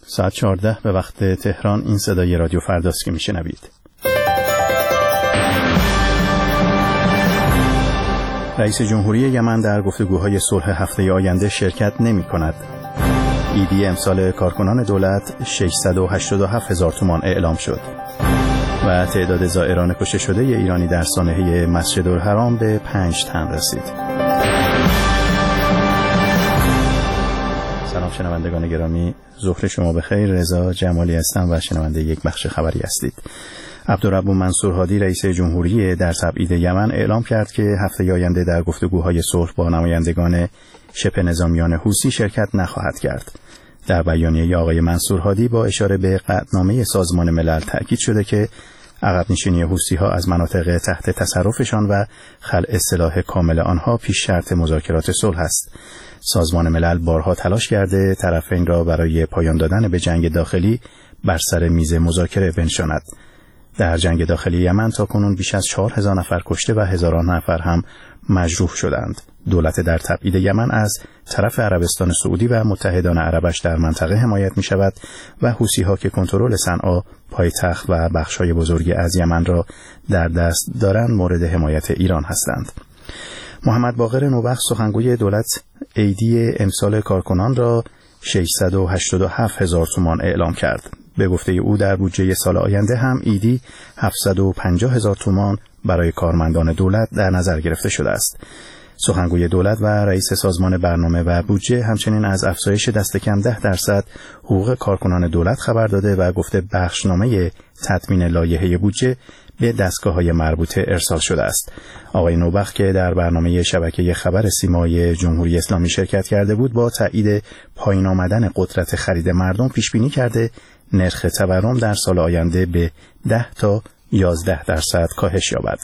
ساعت 14 به وقت تهران. این صدای رادیو فرداست که میشنوید. رئیس جمهوری یمن در گفتگوهای صلح هفته آینده شرکت نمی‌کند. ایدی امسال کارکنان دولت 687,000 تومان اعلام شد و تعداد زائران کشته شده ایرانی در سانحه مسجدالحرام به 5 تن رسید. سلام شنوندگان گرامی، ظهر شما بخیر. رضا جمالی هستم و شنونده یک بخش خبری هستید. عبدالرب منصور هادی رئیس جمهوری در تبعید یمن اعلام کرد که هفته آینده در گفتگوهای صلح با نمایندگان شبه نظامیان حوثی شرکت نخواهد کرد. در بیانیه آقای منصور هادی با اشاره به قطعنامه سازمان ملل تأکید شده که عقب نشینی حوثی‌ها از مناطق تحت تصرفشان و خلع سلاح کامل آنها پیش شرط مذاکرات صلح است. سازمان ملل بارها تلاش کرده طرفین را برای پایان دادن به جنگ داخلی بر سر میز مذاکره بنشاند. در جنگ داخلی یمن تاکنون بیش از 4,000 نفر کشته و هزاران نفر هم مجروح شدند. دولت در تبعید یمن از طرف عربستان سعودی و متحدان عربش در منطقه حمایت می شود و حوثی‌ها که کنترل صنعا، پایتخت و بخش‌های بزرگی از یمن را در دست دارند مورد حمایت ایران هستند. محمد باقر نوبخت سخنگوی دولت ایدی امسال کارکنان را 687,000 تومان اعلام کرد. به گفته او در بودجه سال آینده هم ایدی 750,000 تومان برای کارمندان دولت در نظر گرفته شده است. سخنگوی دولت و رئیس سازمان برنامه و بودجه همچنین از افزایش دست کم 10% حقوق کارکنان دولت خبر داده و گفته بخشنامه تدوین لایحه بودجه به دستگاه‌های مربوطه ارسال شده است. آقای نوبخت که در برنامه شبکه خبر سیمای جمهوری اسلامی شرکت کرده بود با تایید پایین آمدن قدرت خرید مردم پیش بینی کرده نرخ تورم در سال آینده به 10 تا 11% کاهش یابد.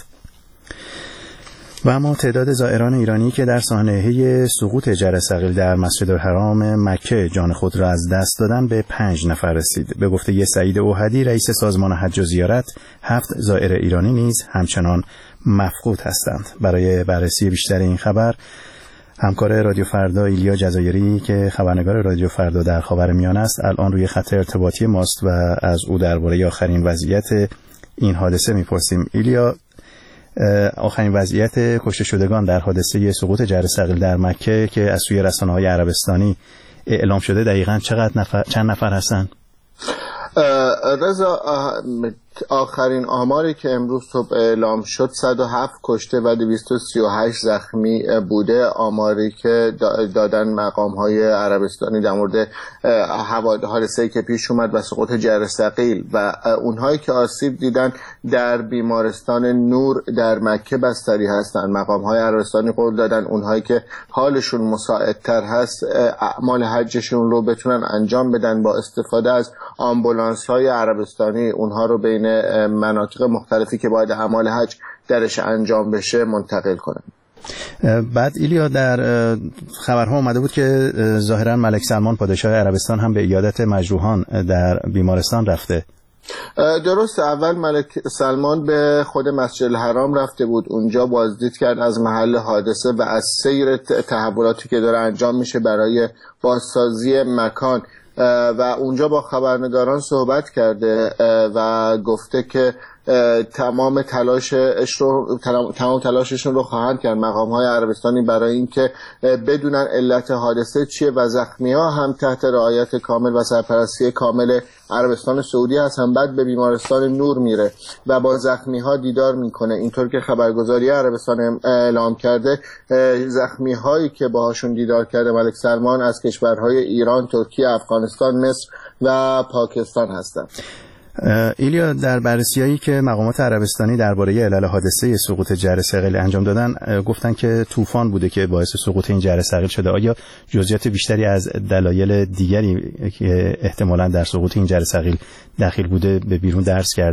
و اما تعداد زائران ایرانی که در سانحه سقوط جرثقیل در مسجدالحرام مکه جان خود را از دست دادن به 5 نفر رسید. به گفته سعید اوحدی رئیس سازمان حج و زیارت، 7 زائر ایرانی نیز همچنان مفقود هستند. برای بررسی بیشتر این خبر همکار رادیو فردا ایلیا جزایری که خبرنگار رادیو فردا در خاورمیانه است الان روی خط ارتباطی ماست و از او درباره آخرین وضعیت این حادثه می‌پرسیم. ایلیا، آخرین وضعیت کشته شدگان در حادثه سقوط جرثقیل در مکه که از سوی رسانه‌های عربستانی اعلام شده دقیقاً چند نفر هستند؟ رضا، آخرین آماری که امروز صبح اعلام شد 107 کشته و 238 زخمی بوده. آماری که دادن مقام‌های عربستانی در مورد حادثه‌ای که پیش اومد و سقوط جرثقیل و اونهایی که آسیب دیدن در بیمارستان نور در مکه بستری هستند. مقام‌های عربستانی قول دادن اونهایی که حالشون مساعدتر هست اعمال حجشون رو بتونن انجام بدن با استفاده از آمبولانس‌های عربستانی، اونها رو بین مناطق مختلفی که باید اعمال حج درش انجام بشه منتقل کنن. بعد ایلیا، در خبرها اومده بود که ظاهرا ملک سلمان پادشاه عربستان هم به عیادت مجروحان در بیمارستان رفته. درست، اول ملک سلمان به خود مسجد الحرام رفته بود، اونجا بازدید کرد از محل حادثه و از سیر تحولاتی که داره انجام میشه برای بازسازی مکان و اونجا با خبرنگاران صحبت کرده و گفته که تمام تلاششون رو خواهند کرد مقام‌های عربستانی برای اینکه بدونن علت حادثه چیه و زخمی‌ها هم تحت رعایت کامل و سرپرستی کامل عربستان سعودی هستن. بعد به بیمارستان نور میره و با زخمی‌ها دیدار میکنه. اینطور که خبرگزاری عربستان اعلام کرده، زخمی‌هایی که باهاشون دیدار کرده ملک سلمان از کشورهای ایران، ترکیه، افغانستان، مصر و پاکستان هستند. ایلیا، در بررسی‌هایی که مقامات عربستانی درباره علل حادثه سقوط جرثقیل انجام دادن گفتن که طوفان بوده که باعث سقوط این جرثقیل شده. آیا جزئیات بیشتری از دلایل دیگری که احتمالاً در سقوط این جرثقیل دخیل بوده به بیرون درس کرده؟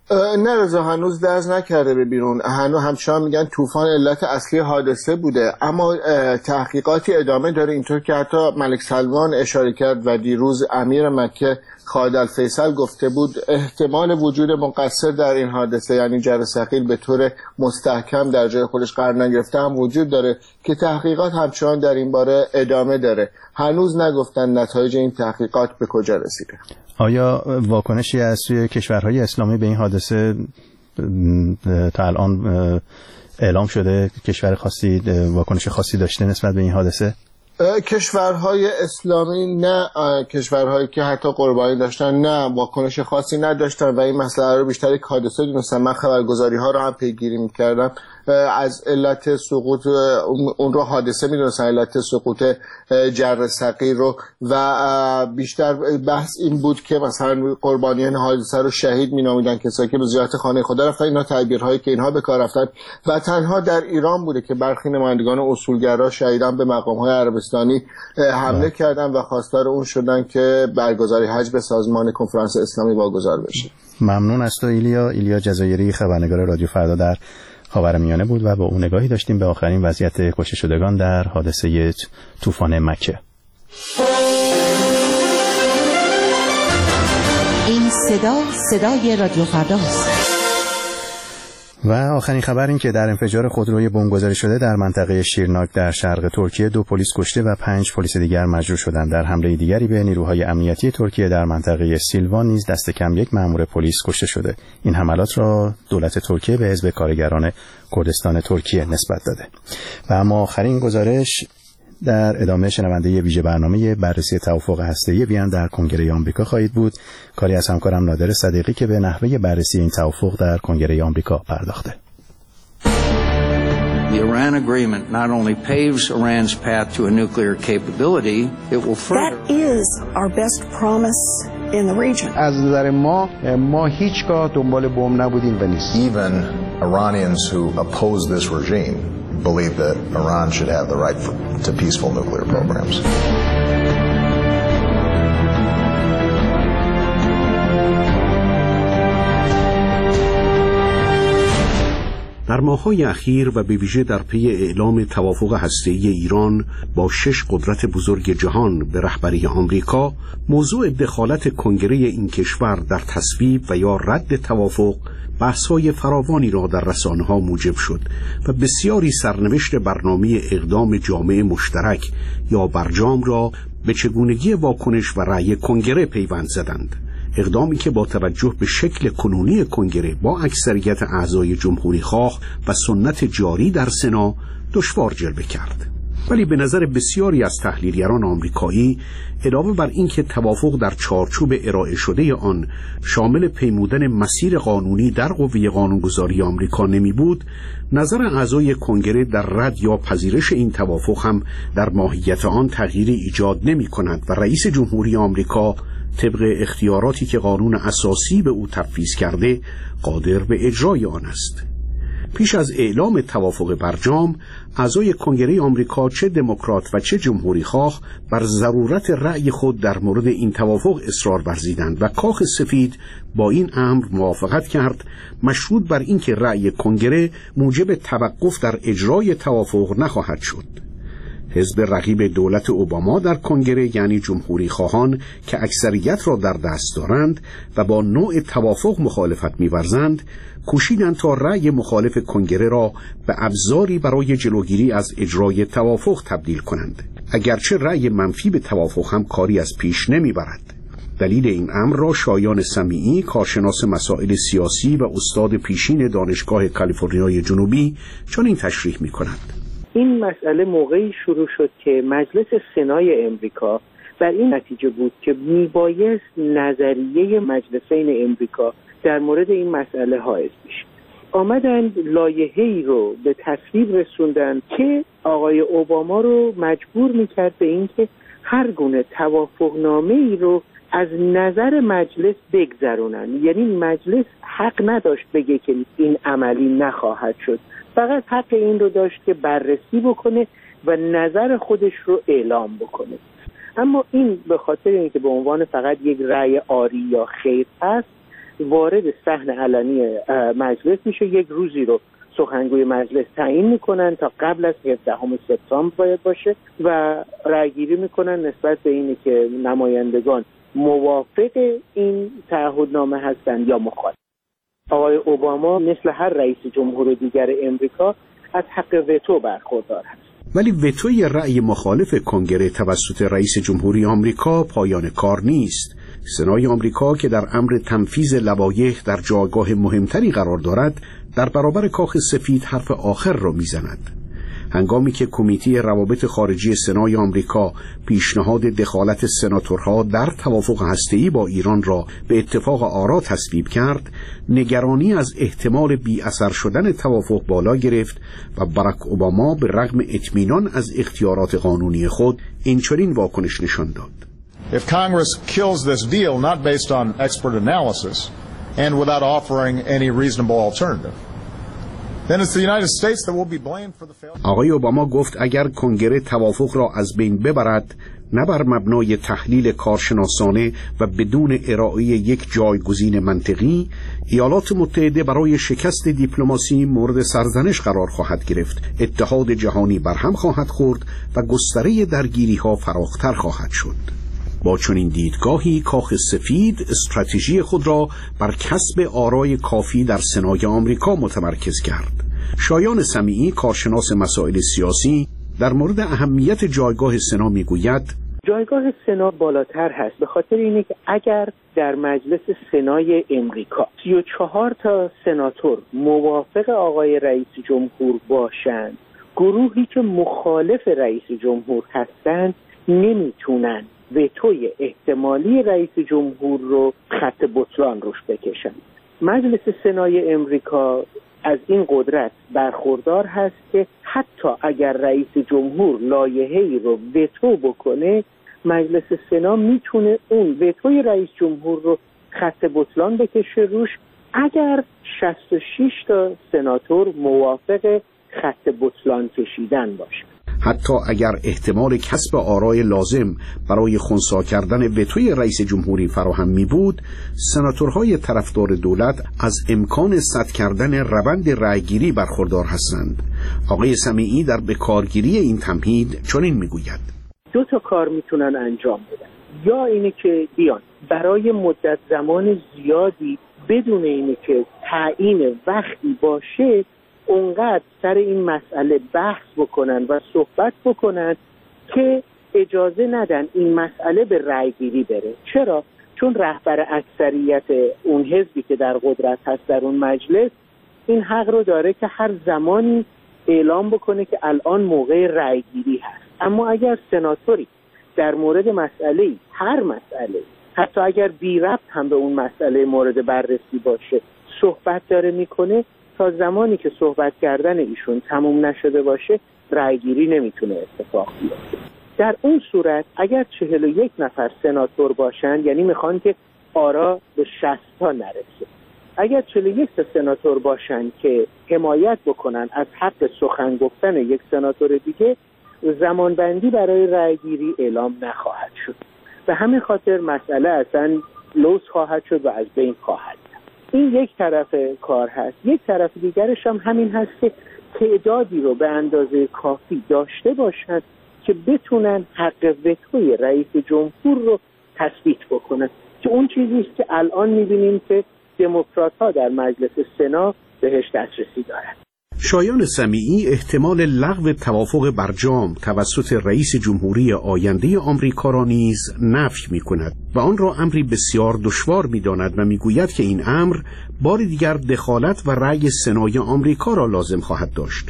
نه رضا، هنوز درز نکرده به بیرون. همچنان میگن طوفان علت اصلی حادثه بوده، اما تحقیقاتی ادامه داره. اینطور که حتی ملک سلمان اشاره کرد و دیروز امیر مکه خالد الفیصل گفته بود احتمال وجود مقصر در این حادثه، یعنی جره ثقیل به طور مستحکم در جای خودش قرار نگرفته، هم وجود داره که تحقیقات همچنان در این باره ادامه داره. هنوز نگفتن نتایج این تحقیقات به کجا رسیده. آیا واکنشی از سوی کشورهای اسلامی به این حادثه تا الان اعلام شده؟ کشور خاصی واکنش خاصی داشته نسبت به این حادثه؟ کشورهای اسلامی نه، کشورهایی که حتی قربانی داشتن نه، واکنش خاصی نداشتن و این مسئله رو بیشتر یک حادثه دونستن. من خبرگزاری ها رو هم پیگیری میکردم، از علت سقوط اون رو حادثه میدونستن، علت سقوط جره ثقیل رو، و بیشتر بحث این بود که مثلا قربانیان حادثه رو شهید مینامیدن، کسایی که به زیارت خانه خدا رفتن. اینا تعبیرهایی که اینها به کار رفتن و تنها در ایران بوده که برخی نمایندگان اصولگرا شهیدان به مقام‌های عربستانی حمله کردن و خواستار اون شدن که برگزاری حج به سازمان کنفرانس اسلامی واگذار بشه. ممنون از تو ایلیا جزایری، خبرنگار رادیو فردا در خاورمیانه بود و با اون نگاهی داشتیم به آخرین وضعیت کشته شدگان در حادثه طوفان مکه. این صدای رادیو فرداست. و آخرین خبر این که در انفجار خودروی بمبگذاری شده در منطقه شیرناک در شرق ترکیه 2 پلیس کشته و 5 پلیس دیگر مجروح شدند. در حمله دیگری به نیروهای امنیتی ترکیه در منطقه سیلوان نیز دست کم 1 مأمور پلیس کشته شده. این حملات را دولت ترکیه به حزب کارگران کردستان ترکیه نسبت داده. و اما آخرین گزارش در ادامه شنونده ویژه برنامه بررسی توافق هسته‌ای وین در کنگره آمریکا خواهید بود. کاری از همکارم نادر صدیقی که به نحوه بررسی این توافق در کنگره آمریکا پرداخته. The Iran agreement not only paves Iran's path to a nuclear capability, it will further. That is our best promise in the region. از نظر ما هیچگاه دنبال بمب نبودیم و نیست. Even Iranians who oppose this regime believe that Iran should have the right to peaceful nuclear programs. در ماه‌های اخیر و به ویژه در پی اعلام توافق هسته‌ای ایران با 6 قدرت بزرگ جهان به رهبری آمریکا، موضوع دخالت کنگره این کشور در تصویب و یا رد توافق بحث‌های فراوانی را در رسانه‌ها موجب شد و بسیاری سرنوشت برنامه اقدام جامعه مشترک یا برجام را به چگونگی واکنش و رأی کنگره پیوند زدند. اقدامی که با توجه به شکل کنونی کنگره با اکثریت اعضای جمهوری خواه و سنت جاری در سنا دشوار جلوه کرد. ولی به نظر بسیاری از تحلیلگران آمریکایی، علاوه بر این که توافق در چارچوب ارائه شده آن شامل پیمودن مسیر قانونی در قوه قانونگذاری آمریکا نمی بود، نظر اعضای کنگره در رد یا پذیرش این توافق هم در ماهیت آن تغییری ایجاد نمی کند و رئیس جمهوری آمریکا طبق اختیاراتی که قانون اساسی به او تفویض کرده قادر به اجرای آن است. پیش از اعلام توافق برجام، اعضای کنگره آمریکا چه دموکرات و چه جمهوری خواه بر ضرورت رأی خود در مورد این توافق اصرار ورزیدند و کاخ سفید با این امر موافقت کرد، مشروط بر اینکه رأی کنگره موجب توقف در اجرای توافق نخواهد شد. حزب رقیب دولت اوباما در کنگره یعنی جمهوری خواهان که اکثریت را در دست دارند و با نوع توافق مخالفت می‌ورزند، کوشیدند تا رأی مخالف کنگره را به ابزاری برای جلوگیری از اجرای توافق تبدیل کنند، اگرچه رأی منفی به توافق هم کاری از پیش نمی‌برد. دلیل این امر را شایان سمیعی، کارشناس مسائل سیاسی و استاد پیشین دانشگاه کالیفرنیای جنوبی چنین تشریح می‌کند. این مسئله موقعی شروع شد که مجلس سنای امریکا بر این نتیجه بود که میبایست نظریه مجلسین امریکا در مورد این مسئله حائز بشه. آمدند لایحه‌ای رو به تصویب رسوندن که آقای اوباما رو مجبور میکرد به این که هر گونه توافقنامه‌ای رو از نظر مجلس بگذرونن. یعنی مجلس حق نداشت بگه که این عملی نخواهد شد، فقط حق این رو داشت که بررسی بکنه و نظر خودش رو اعلام بکنه. اما این به خاطر اینکه به عنوان فقط یک رأی آری یا خیر هست، وارد صحن علنی مجلس میشه. یک روزی رو سخنگوی مجلس تعیین میکنن تا قبل از 17 سپتامبر باید باشه و رأیگیری میکنن نسبت به اینی که نمایندگان موافق این تعهدنامه هستن یا مخالف. آقای اوباما مثل هر رئیس جمهور دیگر امریکا از حق وتو برخوردار هست. ولی وتوی رأی مخالف کنگره توسط رئیس جمهوری آمریکا پایان کار نیست. سنای آمریکا که در امر تنفیذ لوایح در جایگاه مهمتری قرار دارد، در برابر کاخ سفید حرف آخر را میزند. هنگامی که کمیته روابط خارجی سنای آمریکا پیشنهاد دخالت سناتورها در توافق هسته‌ای با ایران را به اتفاق آرا تصویب کرد، نگرانی از احتمال بی اثر شدن توافق بالا گرفت و باراک اوباما به رغم اطمینان از اختیارات قانونی خود اینچنین واکنش نشان داد: If Congress kills this deal not based on expert analysis and without offering any reasonable alternative, then it's the United States that will be blamed for the failure. آقای اوباما گفت اگر کنگره توافق را از بین ببرد، نه بر مبنای تحلیل کارشناسانه و بدون ارائه یک جایگزین منطقی، ایالات متحده برای شکست دیپلماسی مورد سرزنش قرار خواهد گرفت، اتحاد جهانی برهم خواهد خورد و گستره درگیری‌ها فراختر خواهد شد. با چنین دیدگاهی کاخ سفید استراتژی خود را بر کسب آرای کافی در سنای آمریکا متمرکز کرد. شایان سمیعی، کارشناس مسائل سیاسی، در مورد اهمیت جایگاه سنا میگوید: جایگاه سنا بالاتر هست به خاطر اینه که اگر در مجلس سنای امریکا 34 تا سناتور موافق آقای رئیس جمهور باشند، گروهی که مخالف رئیس جمهور هستند نمیتونن وتوی احتمالی رئیس جمهور رو خط بطلان روش بکشن. مجلس سنای امریکا از این قدرت برخوردار هست که حتی اگر رئیس جمهور لایحه‌ای رو وتو بکنه، مجلس سنا میتونه اون وتوی رئیس جمهور رو خط بطلان بکشه روش اگر 66 تا سناتور موافق خط بطلان کشیدن باشه. حتی اگر احتمال کسب آرای لازم برای خنثی کردن وتوی رئیس جمهوری فراهم می بود، سناتورهای طرفدار دولت از امکان سد کردن روند رأیگیری برخوردار هستند. آقای سمیعی در بکارگیری این تمهید چنین می گوید: 2 تا کار میتونن انجام بدن. یا اینه که بیان برای مدت زمان زیادی بدون اینه که تعیین وقتی باشه اونقدر سر این مسئله بحث بکنن و صحبت بکنن که اجازه ندن این مسئله به رأیگیری بره. چرا؟ چون رهبر اکثریت اون حزبی که در قدرت هست در اون مجلس این حق رو داره که هر زمانی اعلام بکنه که الان موقع رأیگیری هست. اما اگر سناتوری در مورد مسئله، هر مسئله، حتی اگر بی ربط هم به اون مسئله مورد بررسی باشه صحبت داره میکنه، تا زمانی که صحبت کردن ایشون تموم نشده باشه رأیگیری نمیتونه اتفاق بیفته. در اون صورت اگر 41 نفر سناتور باشن، یعنی میخوان که آرا به 60 تا نرسه، اگر 41 تا سناتور باشن که حمایت بکنن از حق سخن گفتن یک سناتور دیگه، زمانبندی برای رأیگیری اعلام نخواهد شد. به همین خاطر مسئله اصلا لوث خواهد شد و از بین خواهد. این یک طرف کار هست. یک طرف دیگرش هم همین هست که تعدادی رو به اندازه کافی داشته باشند که بتونن حق وتوی رئیس جمهور رو تثبیت بکنن، که اون چیزی است که الان می‌بینیم که دموکرات‌ها در مجلس سنا بهش دسترسی دارند. شایان سمیعی احتمال لغو توافق برجام توسط رئیس جمهوری آینده آمریکا را نیز نفی می‌کند و آن را امری بسیار دشوار می‌داند و می‌گوید که این امر بار دیگر دخالت و رأی سنای آمریکا را لازم خواهد داشت.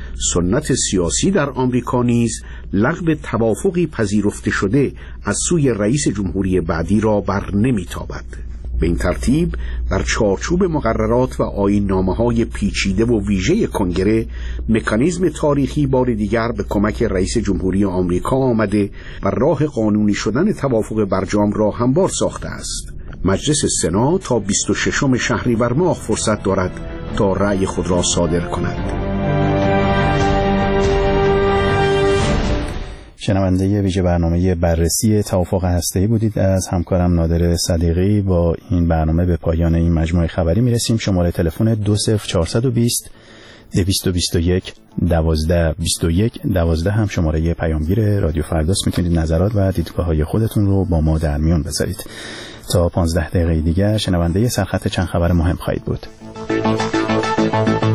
سنت سیاسی در آمریکا نیز لغو توافقی پذیرفته شده از سوی رئیس جمهوری بعدی را بر نمی‌تابد. به این ترتیب در چارچوب مقررات و آیین‌نامه‌های پیچیده و ویژه کنگره، مکانیزم تاریخی بار دیگر به کمک رئیس جمهوری آمریکا آمده و راه قانونی شدن توافق برجام را هموار ساخته است. مجلس سنا تا 26 شهریور ماه فرصت دارد تا رأی خود را صادر کند. شنونده ویژه برنامه بررسی توافق هسته‌ای بودید از همکارم نادر صدیقی. با این برنامه به پایان این مجموعه خبری میرسیم. شماره تلفن 20420 221 1221 12 هم شماره پیامگیر رادیو فرداست. میتونید نظرات و دیدگاه‌های خودتون رو با ما در میون بذارید. تا 15 دقیقه دیگر شنونده سرخط چند خبر مهم خواهید بود.